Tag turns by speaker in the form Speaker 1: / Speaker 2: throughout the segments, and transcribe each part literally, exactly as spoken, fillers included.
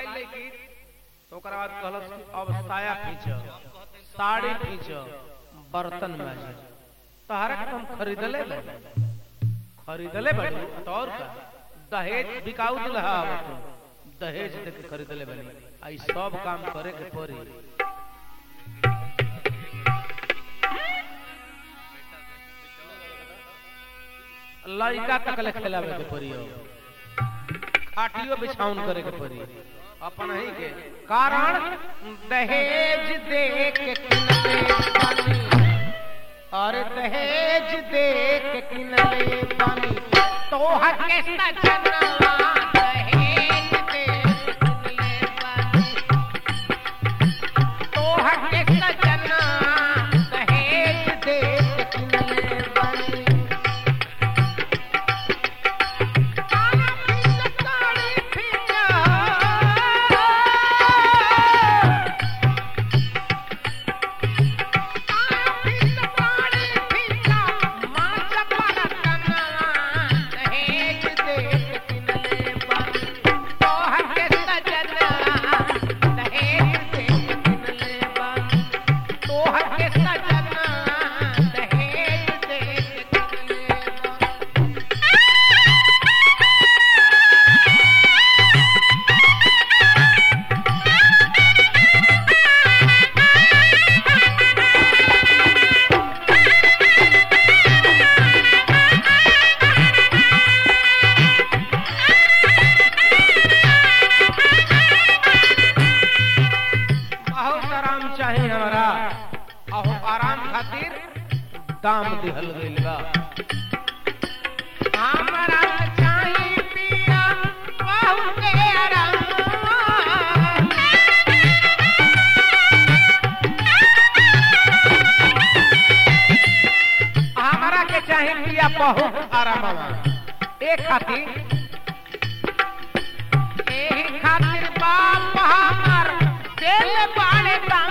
Speaker 1: आई लेकिन तो ओकरा बाद कहलस अब साया खींच साड़ी खींच बर्तन मांज तहरा के तुम खरीदले बड़ी खरीदले बड़ी तो और का दहेज बिकाऊ दुल्हा दहेज दे के खरीदले बनी आई सब काम करे के पड़ी लड़का तक ले खिलावे के पड़ी खाटियो बिछाउन करे के पड़ी अपन ही के कारण दहेज दे के किनले पानी और दहेज दे के किनले पानी तो हके सजना दहेज दे के किनले पानी तो हके सजना दहेज दे के किनले पानी दाम दिहल गइल बा हमरा चाही पिया बहुत आराम हमरा के चाही पिया बहुत आराम एक खातिर एही खातिर बाप हमर दिल बाड़े दाम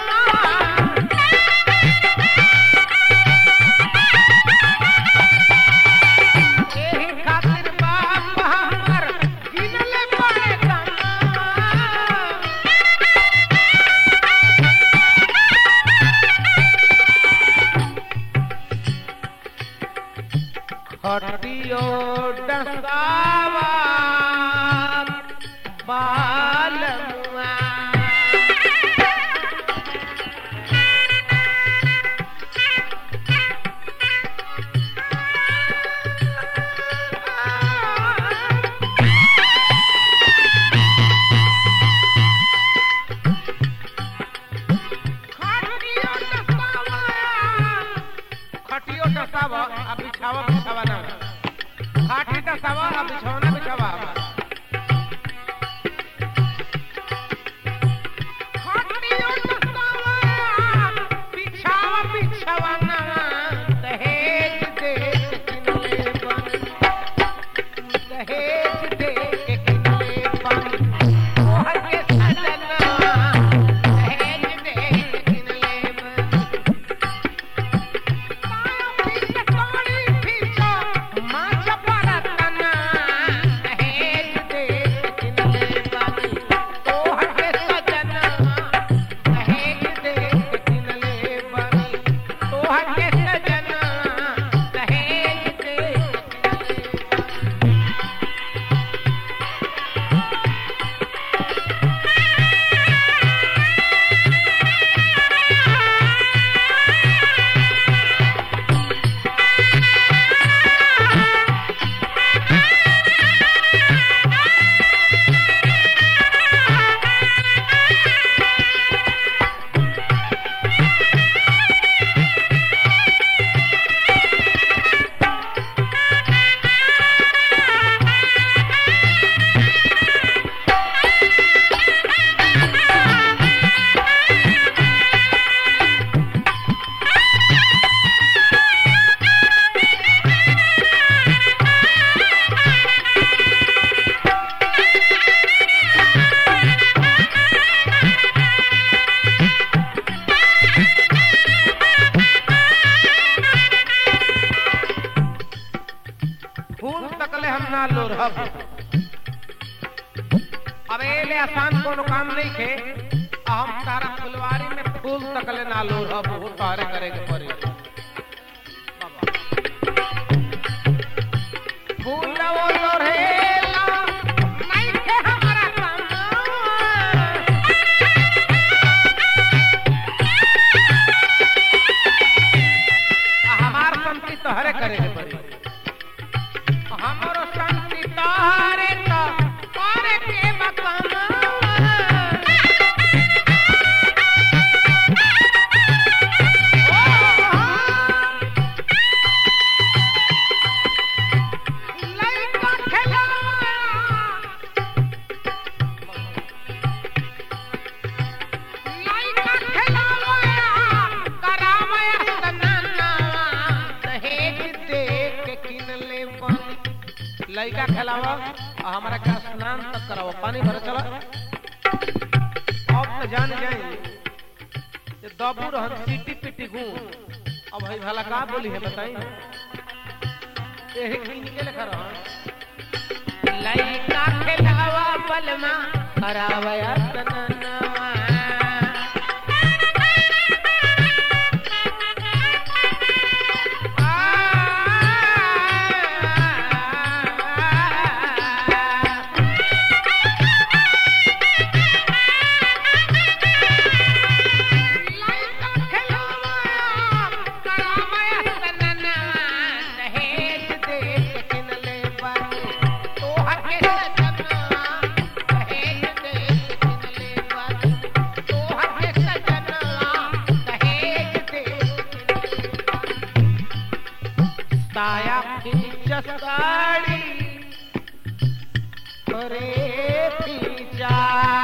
Speaker 1: खटियो डसावा बालमुआ खटियो डसावा अब बिछावा बिछावा ना खाटी डसावा अब बिछौना बिछावा खटियो डसावा बिछावा बिछावा ना दहेज दे के किनले पानी दहेज दे के किनले पानी ओहर के सजना दहेज दे के किनले पानी अब एले आसान कोनो काम नहीं खे। हम तारा फुलवारी में फूल तकले ना लो अब वो तारे करे के पड़ी। फूल वो लोरेला नहीं खे हमारा काम। हमार संति तोहरे करे के पड़ी। हमारो संति तोहरे तो करे के बकाना। लड़का खेलावा हमारा का स्नान तक करावा पानी भर चला। अब तो जान जाए ये दबू रहन सीटी पिटी गूं। अब भाई भला का बोली है बताई। यही किन के लेखा रहा लड़का खेलावा बलमा करावा स्नान। ताया खींचा साड़ी अरे खींचा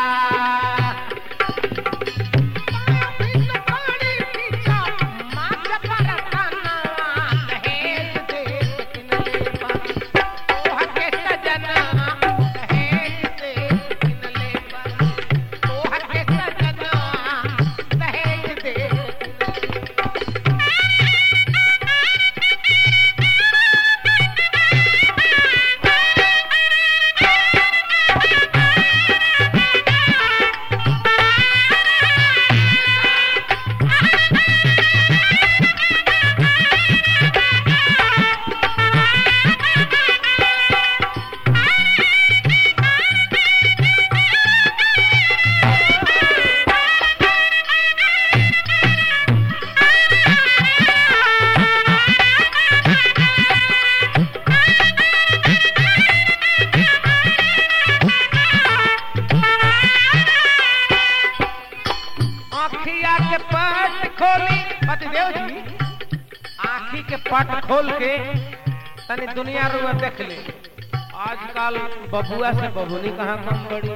Speaker 1: पतिदेव जी आँखी के पट खोल के तनी दुनिया रुआ देख ले। आजकल बबुआ से बबुनी कहाँ कम बड़ी।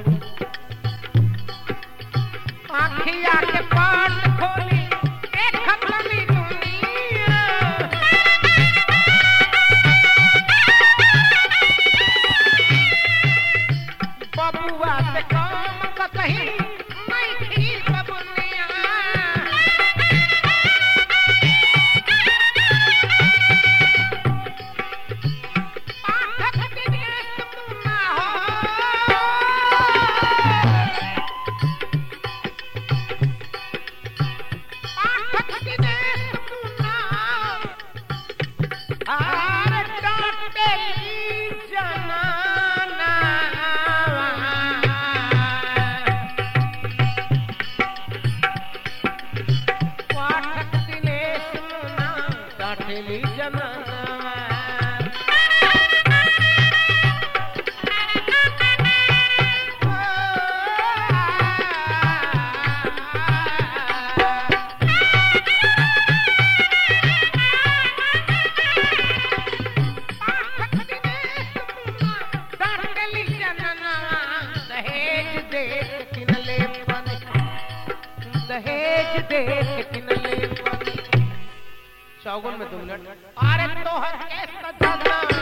Speaker 1: आँखिया के पट खोली देखत तनी दुनिया। बबुआ से काम कतही नहीं थी बबुनिया। चौगुन में दो मिनट। अरे तोहर के सजना